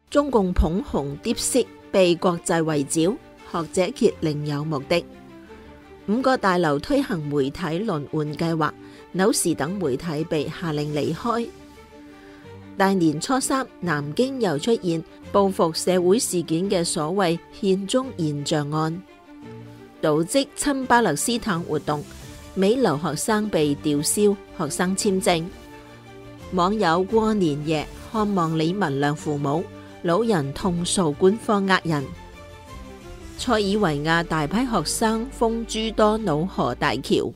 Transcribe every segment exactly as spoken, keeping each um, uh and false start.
中共捧紅 DeepSeek 被國際圍剿，學者揭另有目的。五個大樓推行媒體輪換計劃，紐時等媒體被下令離開。大年初三，南京又出現報復社會事件嘅所謂憲中現象案，組織親巴勒斯坦活動，美留學生被吊銷學生簽證。網友過年夜看望李文亮父母，老人痛訴官方呃人。塞爾維亞大批學生封諸多瑙河大橋。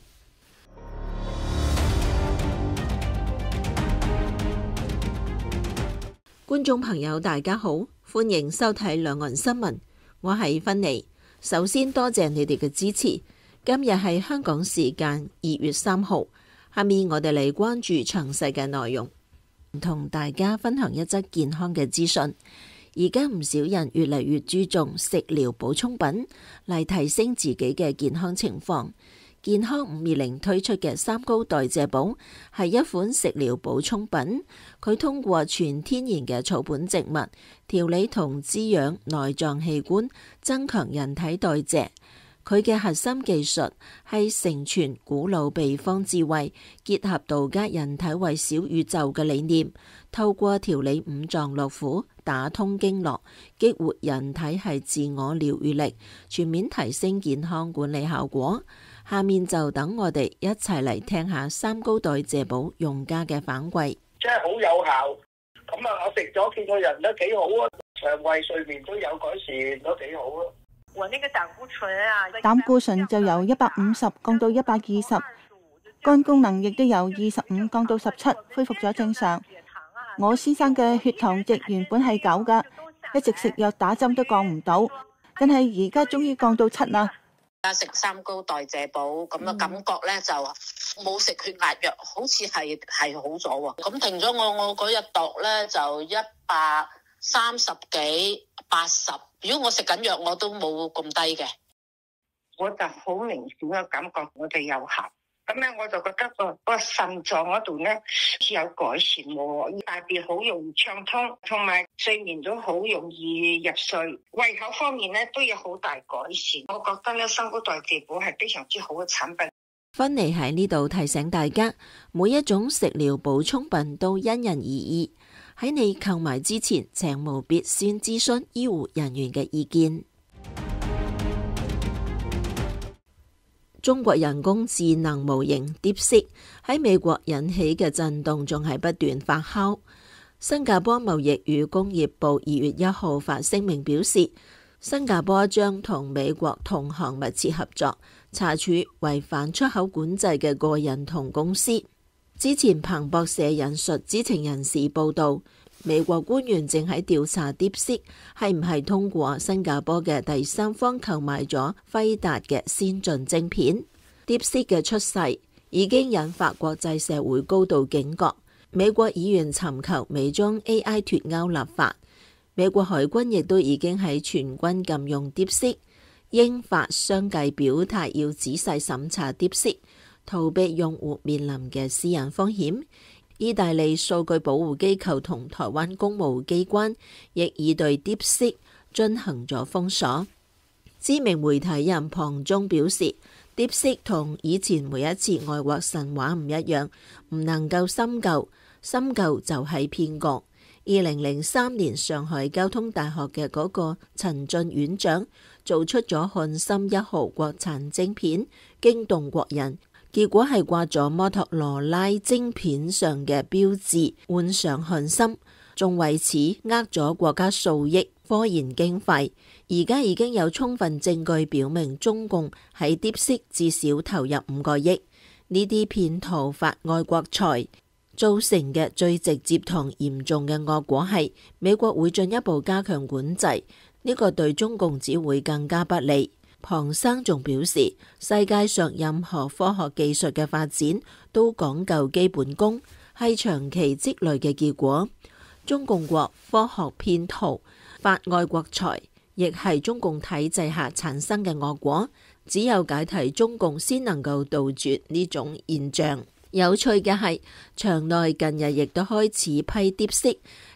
觀眾朋友大家好，歡迎收睇兩岸新聞，我係芬妮。首先多謝你哋嘅支持。今日係香港時間二月三號，下面我哋嚟關注詳細嘅內容，同大家分享一則健康嘅資訊。而家唔少人越嚟越注重食療補充品嚟提升自己嘅健康情況。健康五二零推出嘅三高代謝寶係一款食療補充品，佢通過全天然嘅草本植物調理同滋養內臟器官，增強人體代謝。佢嘅核心技術係承傳古老秘方智慧，結合道家人體為小宇宙嘅理念，透過調理五臟六腑，打通經絡，激活人體係自我療愈力，全面提升健康管理效果。下面就等我哋一齊嚟聽下三高代謝寶用家嘅反饋。 真係好有效，咁啊，我食咗見個人都幾好啊，腸胃睡眠都有改善，都幾好啊。 我那個膽固醇啊， 膽固醇就由一百五十降到一百二十，肝功能亦都由二十五降到十七，恢復咗正常。我先生嘅血糖值原本係九噶，一直食藥打針都降唔到，但係而家終於降到七啦。 而家食三高代謝寶咁嘅感覺咧，就冇食血壓藥，好似係係好咗喎。咁停咗我，我嗰日度咧就一百三十幾八十。如果我食緊藥，我都冇咁低嘅。 我就好明顯嘅感覺，我哋有效。咁咧，我就覺得個個腎臟嗰度咧似有改善喎，大便好容易暢通，同埋睡眠都好容易入睡。胃口方面咧都有好大改善。我覺得咧，三高代謝寶係非常之好嘅產品。 芬妮喺呢度提醒大家，每一種食療補充品都因人而異。喺你購買之前，請務必先諮詢醫護人員嘅意見。中國人工智能模型 DeepSeek 喺美國引起嘅震動仲係不斷發酵。新加坡貿易與工業部二月一號發聲明表示，新加坡將同美國同行密切合作，查處違反出口管制嘅個人同公司。之前彭博社引述知情人士報道，美國官員正喺調查 DeepSeek 係唔係通過新加坡嘅第三方購買咗輝達嘅先進晶片。DeepSeek 嘅出世已經引發國際社會高度警覺，美國議員尋求美中 A I 脫鈎立法，美國海軍亦都已經喺全軍禁用 DeepSeek， 英法相繼表態要仔細審查 DeepSeek，逃避用戶面臨嘅私隱風險。意大利數據保護機構同台灣公務機關亦已對 DeepSeek 進行咗封鎖。知名媒體人龐中表示， DeepSeek 同以前每一次外國神話唔一樣，唔能夠深究，深究就係騙局。二零零三年上海交通大學嘅嗰個陳進院長做出咗漢森一號國產晶片，驚動國人。結果係掛咗摩托羅拉晶片上嘅標誌，換上漢森，仲為此呃咗國家數億科研經費。而家已經有充分證據表明，中共喺 DeepSeek 至少投入五個億。呢啲騙徒發愛國財，造成嘅最直接同嚴重嘅惡果係，美國會進一步加強管制，呢個對中共只會更加不利。龐生仲表示，世界上任何科學技術嘅發展都講究基本功，係長期積累嘅結果。中共國科學騙徒發愛國財，亦係中共體制下產生嘅惡果。只有解體中共，先能夠杜絕呢種現象。有趣嘅係，場內近日亦都開始批 DeepSeek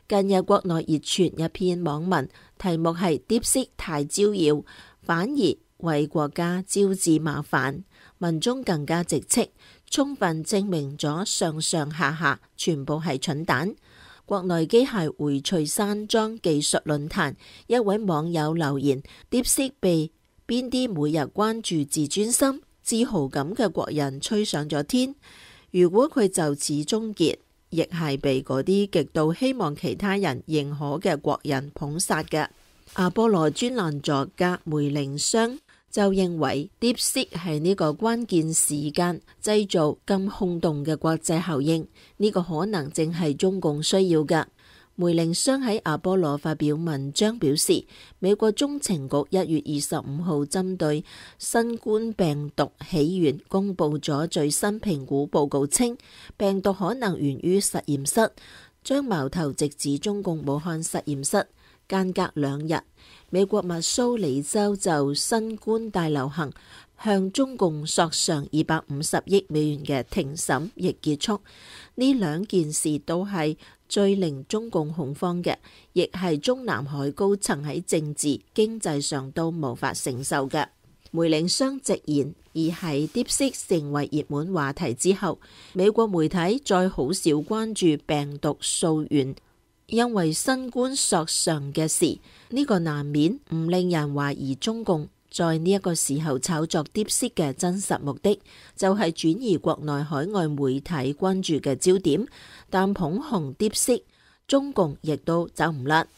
近日國內熱傳一篇網文，題目係 DeepSeek 太招搖，反而為國家招致麻煩。文中更加直斥，充分證明咗上上下下全部係蠢蛋。國內機械薈萃山莊技術論壇一位網友留言 ：DeepSeek 被邊啲每日關注自尊心、自豪感嘅國人吹上咗天，如果佢就此終結，亦係被嗰啲極度希望其他人認可嘅國人捧殺嘅。阿波羅專欄作家梅玲霜就認為 DeepSeek 係呢個關鍵時間製造咁轟動嘅國際效應，呢、這個可能正係中共需要嘅。梅玲霜喺阿波羅發表文章表示，美國中情局一月二十五號針對新冠病毒起源公布咗最新評估報告，稱病毒可能源於實驗室，將矛頭直指中共武漢實驗室。間隔兩日，美國密蘇里州就新冠大流行向中共索償二百五十億美元嘅庭審亦結束。呢兩件事都係最令中共恐慌嘅，亦係中南海高層喺政治經濟上都無法承受嘅。梅玲霜直言，而喺 DeepSeek 成為熱門話題之後，美國媒體再好少關注病毒溯源因為新冠索償嘅事，呢、這個難免唔令人懷疑中共在呢一個時候炒作 DeepSeek 嘅真實目的，就係、是、轉移國內海外媒體關注嘅焦點。但捧紅 DeepSeek，中共亦都走唔甩。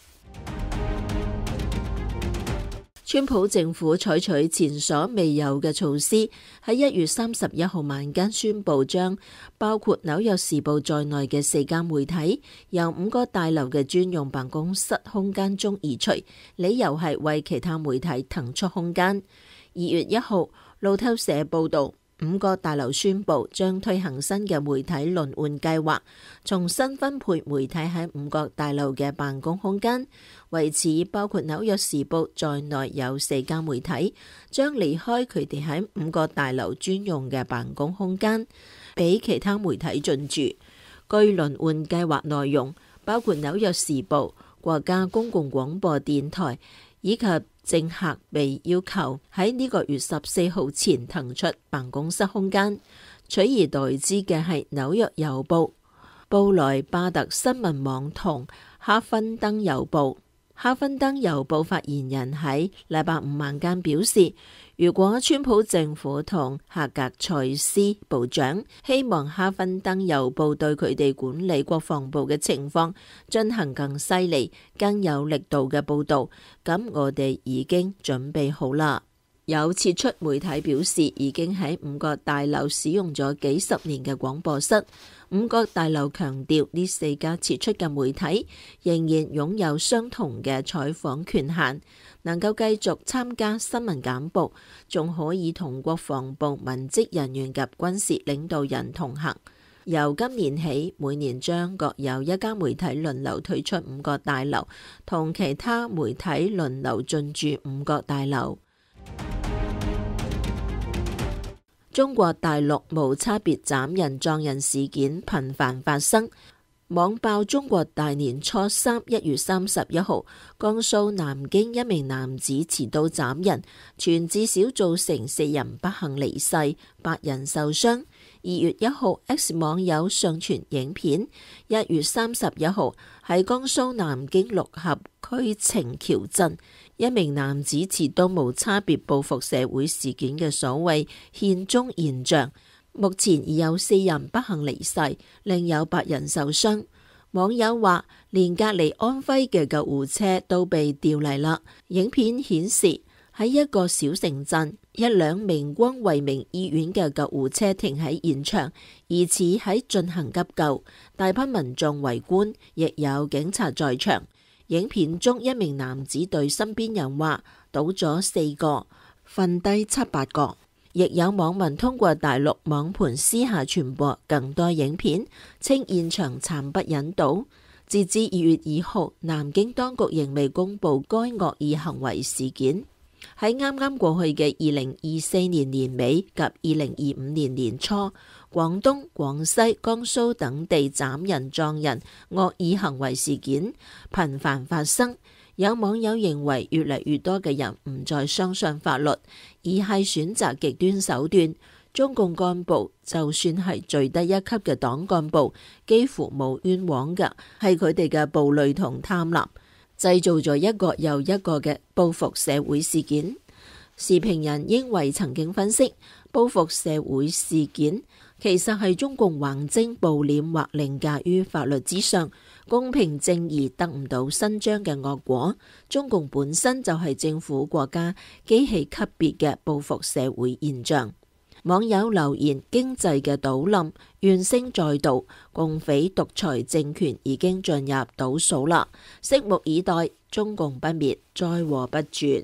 川普政府採取前所未有嘅措施，喺一月三十一號晚間宣布將包括紐約時報在內嘅四間媒體由五個大樓嘅專用辦公室空間中移除，理由係為其他媒體騰出空間。二月一號，路透社報道，五個大樓宣布將推行新嘅媒體輪換計劃，重新分配媒體喺五個大樓嘅辦公空間。為此，包括紐約時報在內有四間媒體將離開佢哋喺五個大樓專用嘅辦公空間，俾其他媒體進駐。據輪換計劃內容，包括紐約時報、國家公共廣播電台以及政客被要求喺呢個月十四號前騰出辦公室空間，取而代之嘅係紐約郵報、布萊巴特新聞網同哈芬登郵報。哈芬登郵報發言人喺禮拜五晚間表示，如果川普政府同夏格賽斯部長希望哈芬登郵報對佢哋管理國防部嘅情況進行更犀利、更有力度嘅報導，咁我哋已經準備好啦。有撤出媒體表示，已經喺五個大樓使用咗幾十年嘅廣播室。五個大樓強調，呢四家撤出嘅媒體仍然擁有相同嘅採訪權限，能夠繼續參加新聞簡報，仲可以同國防部文職人員及軍事領導人同行。由今年起，每年將各有一家媒體輪流退出五個大樓，同其他媒體輪流進駐五個大樓。中國大陸無差別斬人撞人事件頻繁發生。網曝中國大年初三一月三十一號，江蘇南京一名男子持刀斬人，傳至少造成四人不幸離世，八人受傷。二月一號 X 網友上傳影片，一月三十一號喺江蘇南京六合區晴橋鎮，一名男子持刀無差別報復社會事件嘅所謂獻中現象，目前已有四人不幸離世，另有八人受傷。網友話，連隔離安徽嘅救護車都被調嚟啦。影片顯示，喺一個小城鎮，一輛名光惠民醫院嘅救護車停喺現場，疑似喺進行急救，大批民眾圍觀，亦有警察在場。影片中一名男子對身邊人話：倒咗四個，瞓低七八個。亦有網民通過大陸網盤私下傳播更多影片，稱現場慘不忍睹。截至二月二號，南京當局仍未公布該惡意行為事件。 喺啱啱過去嘅二零二四年年尾及二零二五年年初，廣東、廣西、江蘇等地斬人撞人惡意行為事件頻繁發生。有網友認為，越嚟越多嘅人唔再相信法律，而係選擇極端手段。中共幹部就算係最低一級嘅黨幹部，幾乎冇冤枉㗎，係佢哋嘅暴戾同貪婪，製造咗一個又一個嘅報復社會事件。時評人英維曾經分析，報復社會事件其實係中共橫徵暴斂或凌駕於法律之上，公平正義得唔到伸張嘅惡果。中共本身就係政府國家機器級別嘅報復社會現象。網友留言：經濟嘅倒冧，怨聲載道，共匪獨裁政權已經進入倒數啦，拭目以待，中共不滅，災禍不絕。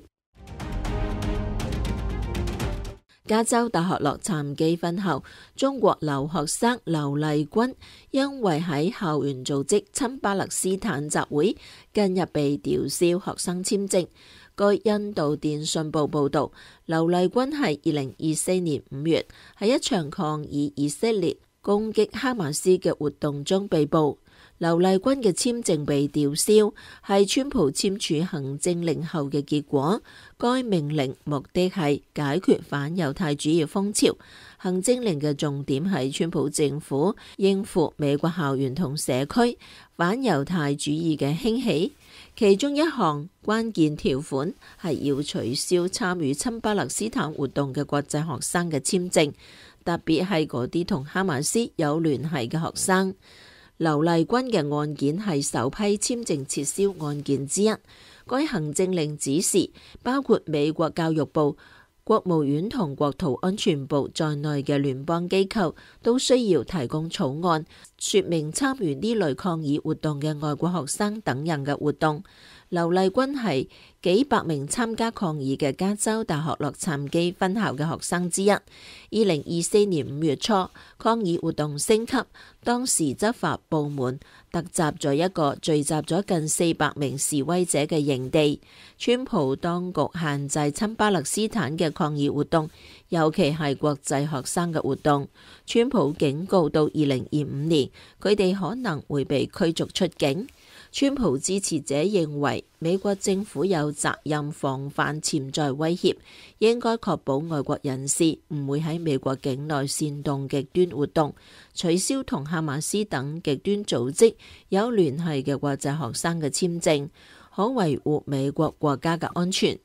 加州大學洛杉磯分校中國留學生劉麗君因為喺校園組織親巴勒斯坦集會，近日被吊銷學生簽證。據印度電訊報報導，劉麗君係二零二四年五月喺一場抗議以色列攻擊哈馬斯嘅活動中被捕。劉麗君嘅簽證被吊銷，係川普簽署行政令後嘅結果。該命令目的係解決反猶太主義風潮。行政令嘅重點係川普政府應付美國校園同社區反猶太主義嘅興起。其中一項關鍵條款係要取消參與親巴勒斯坦活動嘅國際學生嘅簽證，特別係嗰啲同哈馬斯有聯繫嘅學生。劉麗君嘅案件係首批簽證撤銷案件之一。該行政令指示，包括美國教育部、國務院同國土安全部在內嘅聯邦機構都需要提供草案，說明參與呢類抗議活動嘅外國學生等人嘅活動。劉麗君係幾百名參加抗議嘅加州大學洛杉磯分校嘅學生之一。二零二四年五月初，抗議活動升級，當時執法部門突襲咗一個聚集咗近四百名示威者嘅營地。川普當局限制親巴勒斯坦嘅抗議活動，尤其係國際學生嘅活動。川普警告到二零二五年，佢哋可能會被驅逐出境。川普支持者認為美國政府有責任防範潛在威脅，應該確保外國人士唔會喺美國境內煽動極端活動，取消同哈馬斯等極端組織有聯繫嘅國際學生嘅簽證，可維護美國國家嘅安全。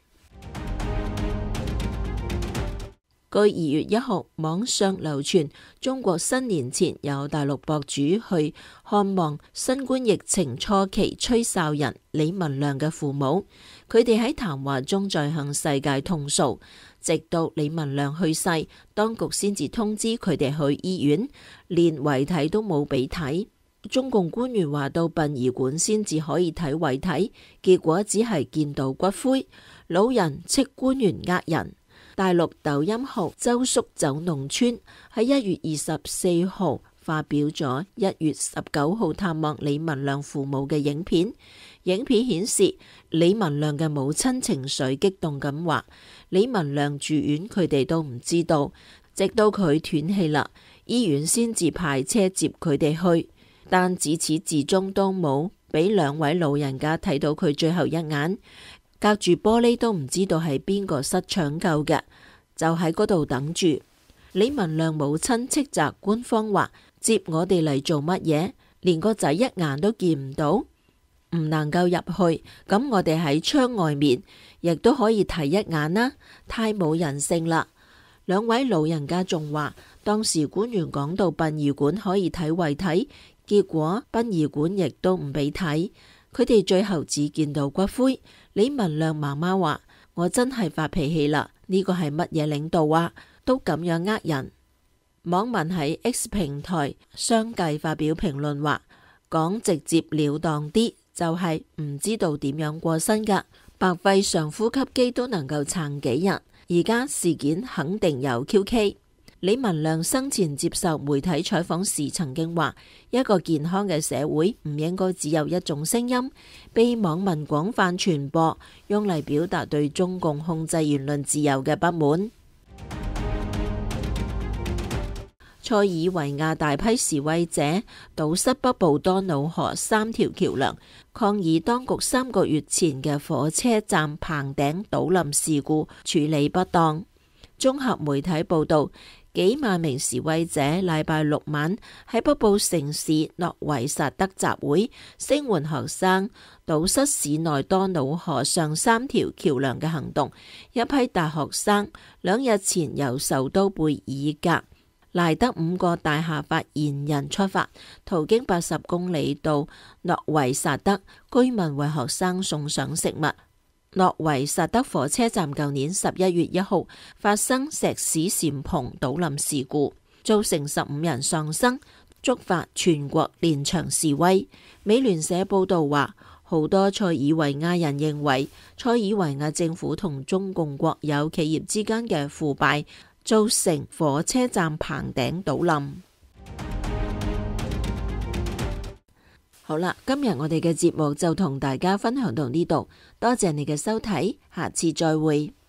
據二月一號網上流傳，中國新年前有大陸博主去看望新冠疫情初期吹哨人李文亮嘅父母，佢哋喺談話中在向世界痛訴，直到李文亮去世，當局先至通知佢哋去醫院，連遺體都冇俾睇。中共官員話到殯儀館先至可以睇遺體，結果只係見到骨灰，老人斥官員呃人。大陸抖音號周叔走農村喺一月二十四號發表咗一月十九號探望李文亮父母嘅影片。影片顯示李文亮嘅母親情緒激動咁話，李文亮住院佢哋都唔知道，直到佢斷氣啦，醫院先至派車接佢哋去，但自始至終都冇俾兩位老人家睇到佢最後一眼。隔住玻璃都唔知道係邊個塞搶救嘅，就喺嗰度等住。李文亮母親斥責官方話，接我哋嚟做乜嘢？連個仔一眼都見唔到，唔能夠入去，咁我哋喺窗外面亦都可以睇一眼啦，太冇人性啦。兩位老人家仲話，當時官員講到殯儀館可以睇遺體，結果殯儀館亦都唔俾睇，佢哋最後只見到骨灰。李文亮媽媽話，我真係發脾氣啦，呢個係乜嘢領導啊？都咁樣呃人。網民喺 X 平台相繼發表評論話，講直接了當啲，就係唔知道點樣過身噶，白費上呼吸機都能夠撐幾日，而家事件肯定有蹊蹺。 李文亮生前接受媒體採訪時曾經話：一個健康嘅社會唔應該只有一種聲音，被網民廣泛傳播，用嚟表達對中共控制言論自由嘅不滿。塞爾維亞大批示威者堵塞北部多瑙河三條橋梁，抗議當局三個月前嘅火車站棚頂倒冧事故處理不當。綜合媒體報道，幾萬名示威者禮拜六晚喺北部城市諾維薩德集會，聲援學生堵塞市內多瑙河上三條橋梁嘅行動。一批大學生兩日前由首都貝爾格賴德五個大廈發言人出發，途經八十公里到諾維薩德，居民為學生送上食物。諾維薩德火車站舊年十一月一號發生石屎簷篷倒冧事故，造成十五人喪生，觸發全國連場示威。美聯社報道話，好多塞爾維亞人認為塞爾維亞政府同中共國有企業之間嘅腐敗造成火車站棚頂倒冧。好啦，今日我哋嘅節目就同大家分享到呢度，多謝你嘅收睇，下次再會。